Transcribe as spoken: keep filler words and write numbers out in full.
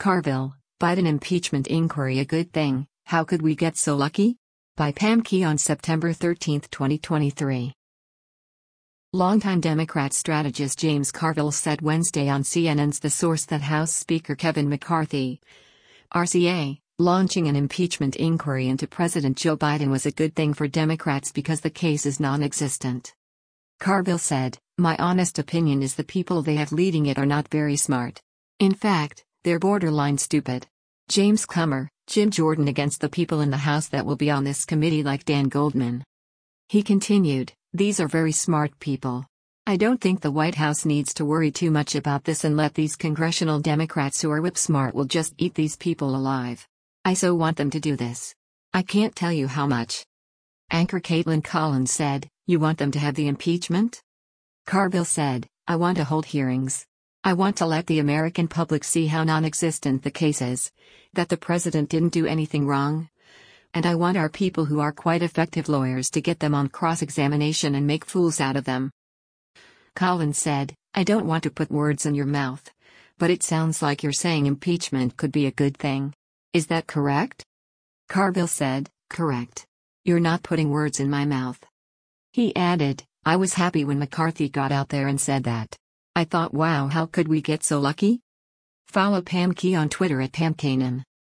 Carville, Biden impeachment inquiry a good thing, how could we get so lucky? By Pam Key on September thirteenth, twenty twenty-three. Longtime Democrat strategist James Carville said Wednesday on C N N's The Source that House Speaker Kevin McCarthy, R C A, launching an impeachment inquiry into President Joe Biden was a good thing for Democrats because the case is non-existent. Carville said, "My honest opinion is the people they have leading it are not very smart. In fact, they're borderline stupid. James Comer, Jim Jordan against the people in the House that will be on this committee like Dan Goldman." He continued, "These are very smart people. I don't think the White House needs to worry too much about this and let these congressional Democrats who are whip smart will just eat these people alive. I so want them to do this. I can't tell you how much." Anchor Caitlin Collins said, "You want them to have the impeachment?" Carville said, "I want to hold hearings. I want to let the American public see how non-existent the case is, that the president didn't do anything wrong. And I want our people who are quite effective lawyers to get them on cross-examination and make fools out of them." Collins said, "I don't want to put words in your mouth, but it sounds like you're saying impeachment could be a good thing. Is that correct?" Carville said, "Correct. You're not putting words in my mouth." He added, "I was happy when McCarthy got out there and said that. I thought, wow, how could we get so lucky?" Follow Pam Key on Twitter at Pam Kanan.